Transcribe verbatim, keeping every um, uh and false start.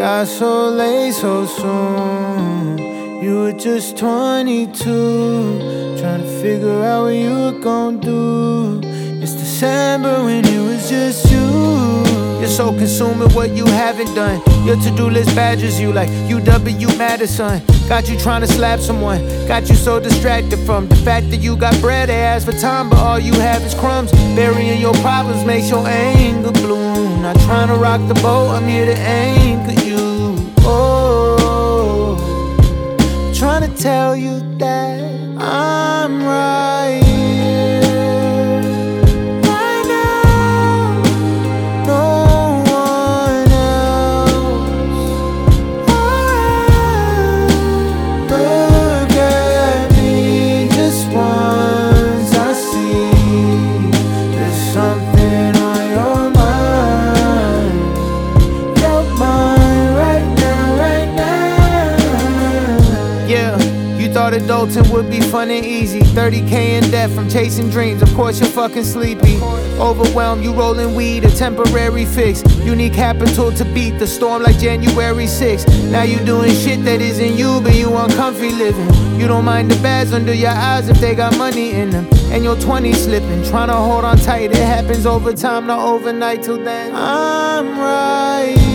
got so late so soon. You were just twenty-two, trying to figure out what you were gon' do. It's December when it was just you. You're so consumed with what you haven't done. Your to-do list badges you like U W Madison. Got you trying to slap someone, got you so distracted from the fact that you got bread. They ask for time, but all you have is crumbs. Burying your problems makes your anger bloom. Not trying to rock the boat, I'm here to anchor you. Oh, trying to tell you that I'm right here, right now, no one else. Alright, look at me just once. I see there's something on your mind, your mind right now, right now. Yeah, you thought adulting would be fun and easy. thirty K in debt from chasing dreams. Of course you're fucking sleepy. Overwhelmed, you rolling weed, a temporary fix. You need capital to beat the storm like January sixth. Now you doing shit that isn't you, but you uncomfy living. You don't mind the bags under your eyes if they got money in them. And your twenties slipping, trying to hold on tight. It happens over time, not overnight. Till then, I'm right